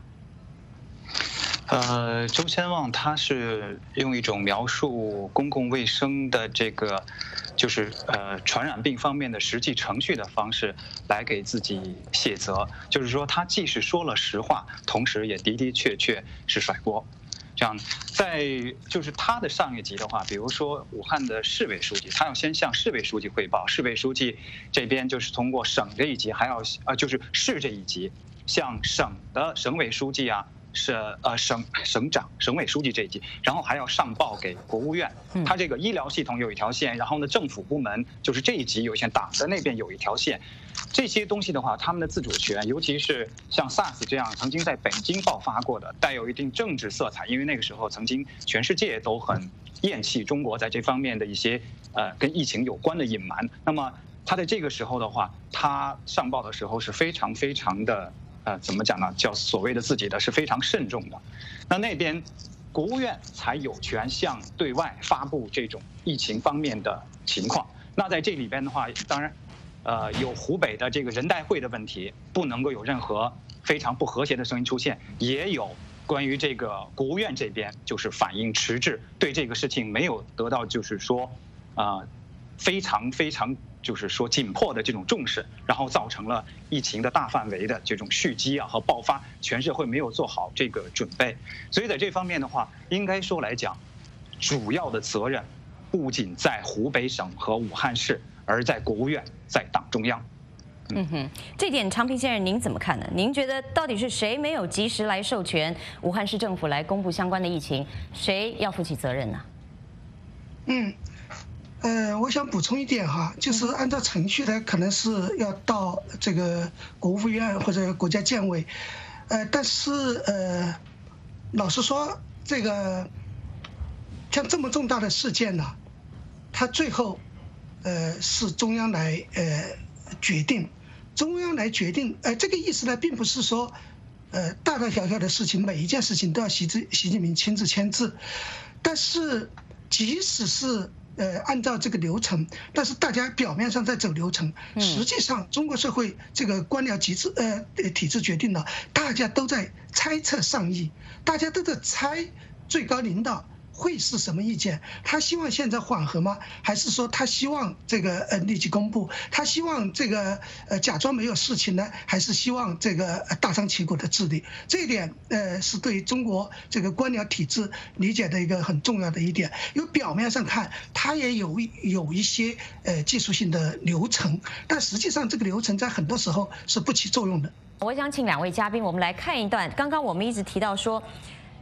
呃，周先旺他是用一种描述公共卫生的这个，就是呃传染病方面的实际程序的方式来给自己卸责，就是说他既是说了实话，同时也的的确确是甩锅。这样，在就是他的上一级的话，比如说武汉的市委书记，他要先向市委书记汇报，市委书记这边就是通过省这一级，还要呃就是市这一级向省的省委书记啊。是呃省省长、省委书记这一级，然后还要上报给国务院。他这个医疗系统有一条线，然后呢，政府部门就是这一级有一线，党的那边有一条线。这些东西的话，他们的自主权，尤其是像 SARS 这样曾经在北京爆发过的，带有一定政治色彩，因为那个时候曾经全世界都很厌弃中国在这方面的一些呃跟疫情有关的隐瞒。那么他在这个时候的话，他上报的时候是非常非常的。呃，怎么讲呢？叫所谓的自己的是非常慎重的，那那边国务院才有权向对外发布这种疫情方面的情况。那在这里边的话，当然，呃，有湖北的这个人代会的问题，不能够有任何非常不和谐的声音出现，也有关于这个国务院这边就是反应迟滞，对这个事情没有得到就是说，呃，非常非常。就是说紧迫的这种重视，然后造成了疫情的大范围的这种蓄积啊和爆发，全社会没有做好这个准备，所以在这方面的话，应该说来讲，主要的责任不仅在湖北省和武汉市，而在国务院，在党中央。 嗯哼，这点长平先生您怎么看呢？您觉得到底是谁没有及时来授权武汉市政府来公布相关的疫情，谁要负起责任呢？ 嗯。呃，我想补充一点哈，就是按照程序呢，可能是要到这个国务院或者国家建委，呃，但是呃，老实说，这个像这么重大的事件呢，它最后呃是中央来呃决定，中央来决定，呃，这个意思呢，并不是说呃大大小小的事情每一件事情都要习近习近平亲自签字，但是即使是呃，按照这个流程，但是大家表面上在走流程，实际上中国社会这个官僚机制呃体制决定了，大家都在猜测上意，大家都在猜最高领导会是什么意见？他希望现在缓和吗？还是说他希望这个呃立即公布？他希望这个呃假装没有事情呢？还是希望这个大张旗鼓的治理？这一点呃是对中国这个官僚体制理解的一个很重要的一点。因为表面上看，它也有有一些呃技术性的流程，但实际上这个流程在很多时候是不起作用的。 我想请两位嘉宾，我们来看一段。刚刚我们一直提到说，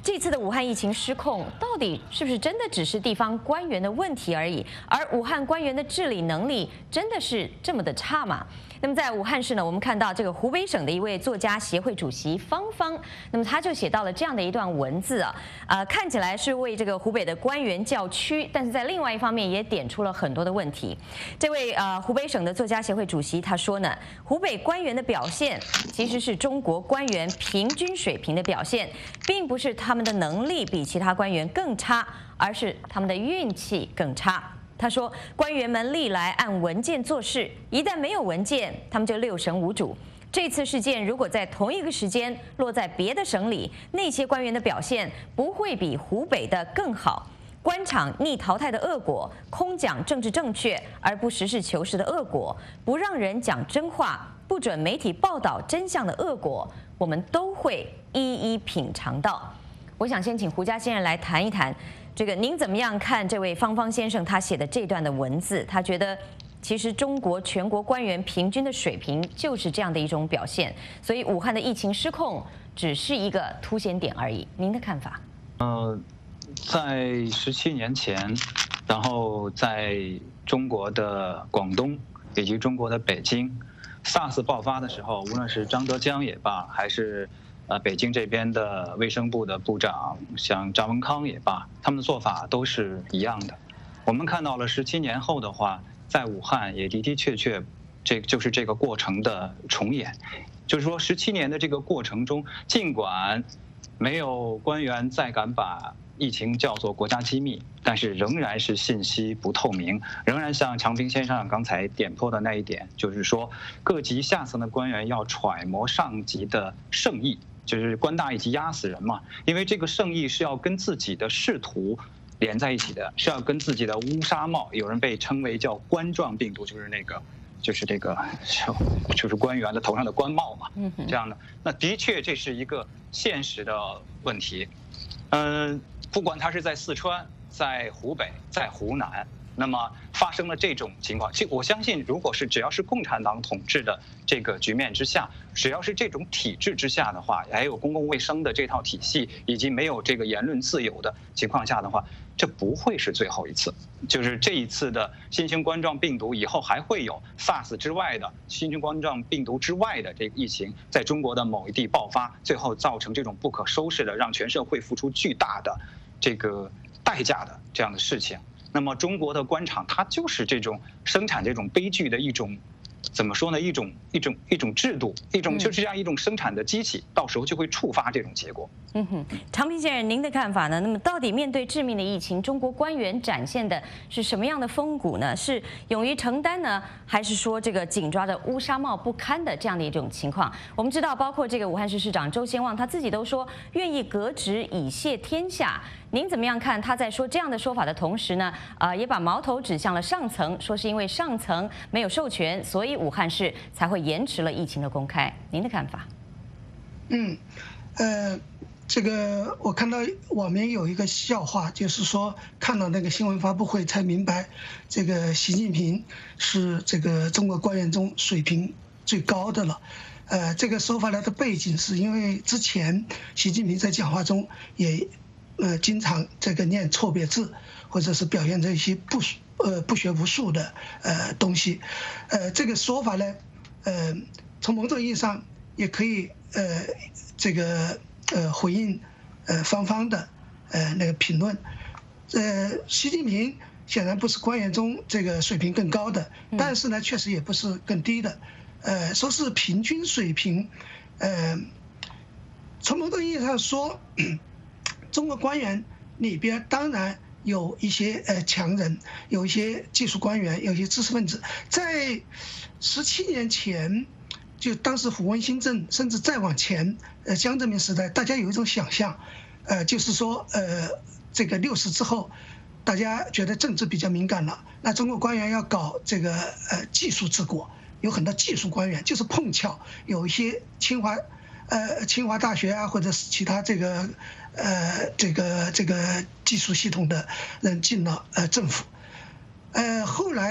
这次的武汉疫情失控，到底是不是真的只是地方官员的问题而已？而武汉官员的治理能力真的是这么的差吗？那么在武汉市呢，我们看到这个湖北省的一位作家协会主席方方，那么他就写到了这样的一段文字啊，呃，看起来是为这个湖北的官员叫屈，但是在另外一方面也点出了很多的问题。这位呃湖北省的作家协会主席他说呢，湖北官员的表现其实是中国官员平均水平的表现，并不是他们的能力比其他官员更差，而是他们的运气更差。他说，官员们历来按文件做事，一旦没有文件，他们就六神无主。这次事件如果在同一个时间落在别的省里，那些官员的表现不会比湖北的更好。官场逆淘汰的恶果，空讲政治正确而不实事求是的恶果，不让人讲真话，不准媒体报道真相的恶果，我们都会一一品尝到。我想先请胡佳先生来谈一谈，这个您怎么样看这位方方先生他写的这段的文字？他觉得其实中国全国官员平均的水平就是这样的一种表现，所以武汉的疫情失控只是一个凸显点而已。您的看法？ 呃，在十七年前，然后在中国的广东以及中国的北京 ，SARS 爆发的时候，无论是张德江也罢，还是呃，北京这边的卫生部的部长，像张文康也罢，他们的做法都是一样的。我们看到了十七年后的话，在武汉也的的确确，这就是这个过程的重演。就是说，十七年的这个过程中，尽管没有官员再敢把疫情叫做国家机密，但是仍然是信息不透明，仍然像常平先生刚才点破的那一点，就是说各级下层的官员要揣摩上级的圣意。就是官大一级压死人嘛，因为这个圣意是要跟自己的仕途连在一起的，是要跟自己的乌纱帽，有人被称为叫冠状病毒，就是那个，就是这个，就是官员的头上的官帽嘛，这样的。那的确这是一个现实的问题，嗯，不管他是在四川、在湖北、在湖南。那么发生了这种情况，其实我相信，如果是只要是共产党统治的这个局面之下，只要是这种体制之下的话，还有公共卫生的这套体系，以及没有这个言论自由的情况下的话，这不会是最后一次。就是这一次的新型冠状病毒以后还会有 SARS 之外的新型冠状病毒之外的这个疫情在中国的某一地爆发，最后造成这种不可收拾的，让全社会付出巨大的这个代价的这样的事情。那么中国的官场，它就是这种生产这种悲剧的一种，怎么说呢？一种一种一种制度，一种就是这样一种生产的机器，到时候就会触发这种结果。 嗯哼，常平先生，您的看法呢？那么到底面对致命的疫情，中国官员展现的是什么样的风骨呢？是勇于承担呢，还是说这个紧抓着乌纱帽不堪的这样的一种情况？我们知道，包括这个武汉市市长周先旺他自己都说愿意革职以谢天下。您怎么样看他在说这样的说法的同时呢？呃，也把矛头指向了上层，说是因为上层没有授权，所以武汉市才会延迟了疫情的公开。您的看法？ 嗯，呃，这个我看到网民有一个笑话，就是说看到那个新闻发布会才明白，这个习近平是这个中国官员中水平最高的了。呃，这个说法来的背景是因为之前习近平在讲话中也。呃，经常这个念错别字，或者是表现这些不呃不学无术的呃东西，呃，这个说法呢，呃，从某种意义上也可以呃这个呃回应呃方方的呃那个评论，呃，习近平显然不是官员中这个水平更高的，但是呢，确实也不是更低的，呃，说是平均水平，呃，从某种意义上说。中国官员里边当然有一些呃强人，有一些技术官员，有一些知识分子。在十七年前，就当时胡温新政，甚至再往前，呃江泽民时代，大家有一种想象，呃就是说呃这个六四之后，大家觉得政治比较敏感了，那中国官员要搞这个呃技术治国，有很多技术官员，就是碰巧有一些清华。呃，清华大学啊，或者是其他这个，呃，这个这个技术系统的人进了呃政府，呃，后来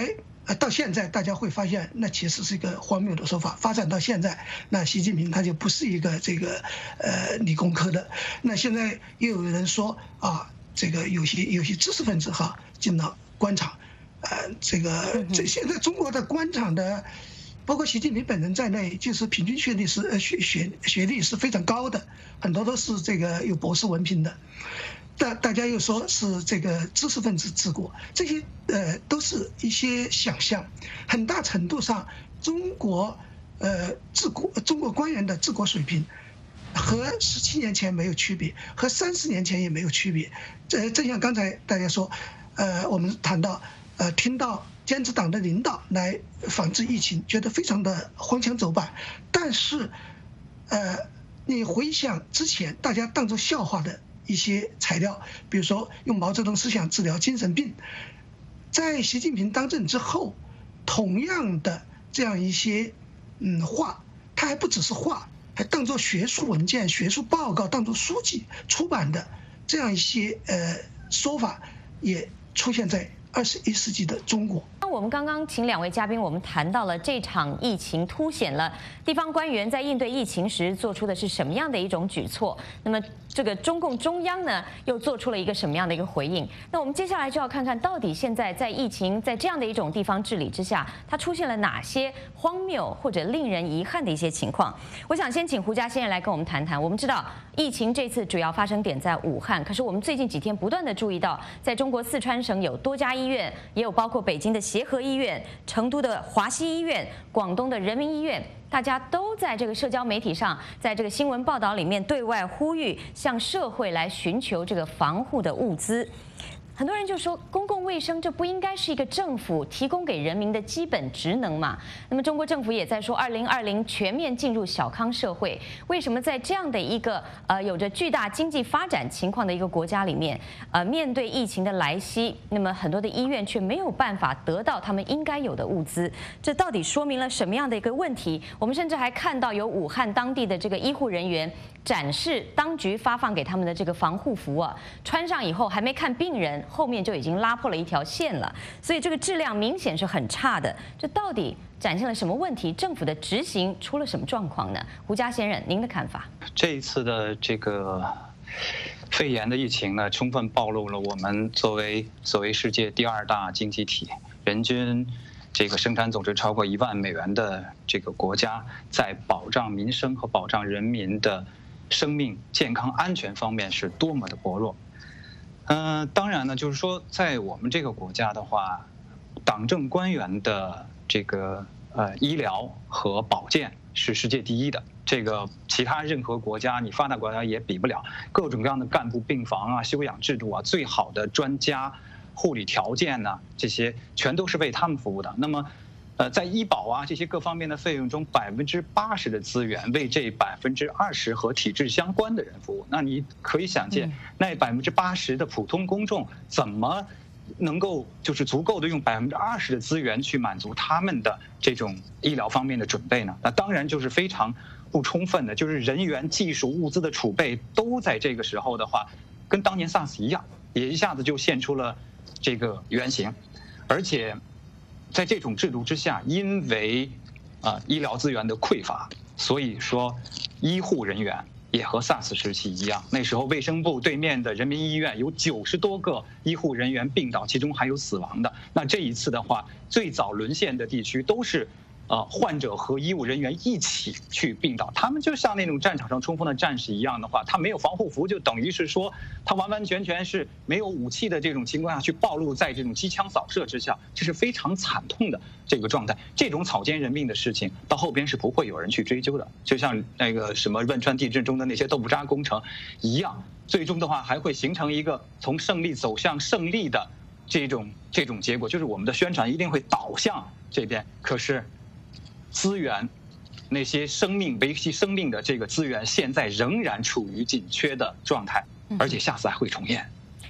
呃，到现在大家会发现，那其实是一个荒谬的说法。发展到现在，那习近平他就不是一个这个呃理工科的。那现在又有人说啊，这个有些有些知识分子哈进了官场，呃，这个这现在中国的官场的，包括习近平本人在内，就是平均学历是呃学学学历是非常高的，很多都是这个有博士文凭的。大大家又说是这个知识分子治国，这些呃都是一些想象，很大程度上中国呃治国中国官员的治国水平和十七年前没有区别，和三十年前也没有区别。这正像刚才大家说，呃我们谈到呃听到坚持党的领导来防治疫情，觉得非常的荒腔走板，但是呃你回想之前大家当作笑话的一些材料，比如说用毛泽东思想治疗精神病，在习近平当政之后，同样的这样一些嗯话，它还不只是话，还当作学术文件、学术报告、当作书籍出版的这样一些呃说法，也出现在二十一世纪的中国。 那我们刚刚请两位嘉宾，我们谈到了这场疫情凸显了地方官员在应对疫情时做出的是什么样的一种举措。那么这个中共中央呢，又做出了一个什么样的一个回应？那我们接下来就要看看到底现在在疫情在这样的一种地方治理之下，它出现了哪些荒谬或者令人遗憾的一些情况。我想先请胡佳先生来跟我们谈谈。我们知道疫情这次主要发生点在武汉，可是我们最近几天不断的注意到，在中国四川省有多家医院，也有包括北京的协和医院、成都的华西医院、广东的人民医院。大家都在这个社交媒体上，在这个新闻报道里面对外呼吁，向社会来寻求这个防护的物资。很多人就说，公共卫生这不应该是一个政府提供给人民的基本职能嘛？那么中国政府也在说，二零二零全面进入小康社会。为什么在这样的一个呃有着巨大经济发展情况的一个国家里面，呃面对疫情的来袭，那么很多的医院却没有办法得到他们应该有的物资？这到底说明了什么样的一个问题？我们甚至还看到有武汉当地的这个医护人员展示当局发放给他们的这个防护服啊，穿上以后还没看病人，后面就已经拉破了一条线了，所以这个质量明显是很差的。这到底展现了什么问题？政府的执行出了什么状况呢？胡佳先生，您的看法？ 这一次的这个肺炎的疫情呢，充分暴露了我们作为所谓世界第二大经济体，人均这个生产总值超过一万美元的这个国家，在保障民生和保障人民的生命健康安全方面是多么的薄弱。嗯、呃，当然呢，就是说，在我们这个国家的话，党政官员的这个呃医疗和保健是世界第一的，这个其他任何国家，你发达国家也比不了。各种各样的干部病房啊、休养制度啊、最好的专家、护理条件呢，这些全都是为他们服务的。那么，呃，在医保啊这些各方面的费用中，百分之八十的资源为这百分之二十和体制相关的人服务。那你可以想见，那百分之八十的普通公众怎么能够就是足够的用百分之二十的资源去满足他们的这种医疗方面的准备呢？那当然就是非常不充分的，就是人员、技术、物资的储备都在这个时候的话，跟当年 SARS 一样，也一下子就现出了这个原型，而且在这种制度之下，因为啊、呃、医疗资源的匮乏，所以说医护人员也和 SARS 时期一样，那时候卫生部对面的人民医院有九十多个医护人员病倒，其中还有死亡的。那这一次的话，最早沦陷的地区都是呃患者和医务人员一起去病倒，他们就像那种战场上冲锋的战士一样的话，他没有防护服，就等于是说他完完全全是没有武器的这种情况下去暴露在这种机枪扫射之下，这是非常惨痛的这个状态。这种草菅人命的事情到后边是不会有人去追究的，就像那个什么汶川地震中的那些豆腐渣工程一样，最终的话还会形成一个从胜利走向胜利的这种这种结果，就是我们的宣传一定会导向这边，可是资源，那些生命维系生命的这个资源，现在仍然处于紧缺的状态，而且下次还会重演。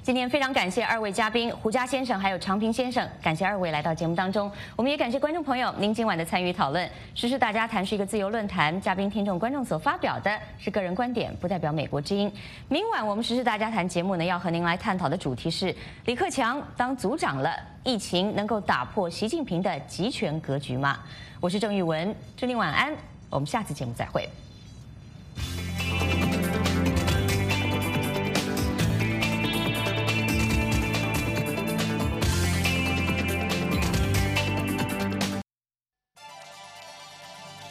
今天非常感谢二位嘉宾胡佳先生还有常平先生，感谢二位来到节目当中。我们也感谢观众朋友您今晚的参与讨论。时事大家谈是一个自由论坛，嘉宾、听众、观众所发表的是个人观点，不代表美国之音。明晚我们时事大家谈节目呢，要和您来探讨的主题是李克强当组长了，疫情能够打破习近平的集权格局吗？我是郑玉文，祝您晚安，我们下次节目再会。